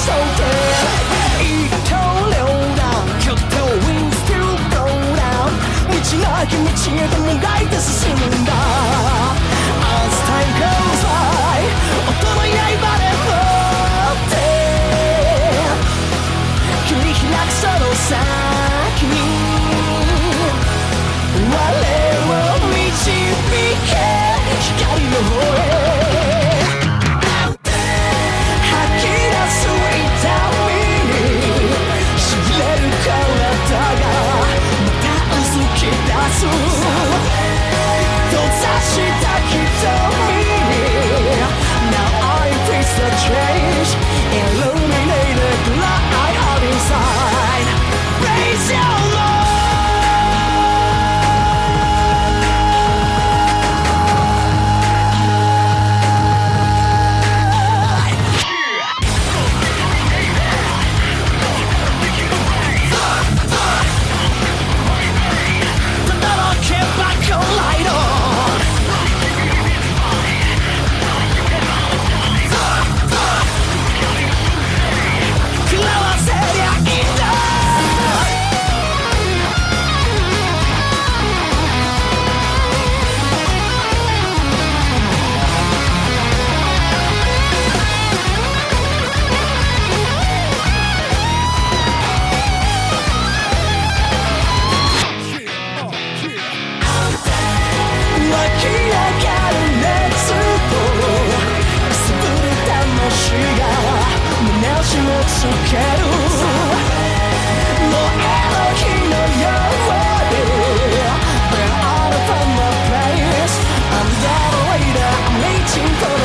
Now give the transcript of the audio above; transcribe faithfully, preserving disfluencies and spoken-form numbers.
一刀両断拠点 wings to go down 道なき道へともがいて進むんだ As time goes by 音の刃で持って切り開くその先に我を導け光の方へ吐き出す痛みにしびれる体がまたうずき出す閉ざした瞳に Now I face the change Illuminated light out inside Raise your loveつける燃える火のように Burn out from my place I'm that leader I'm reaching for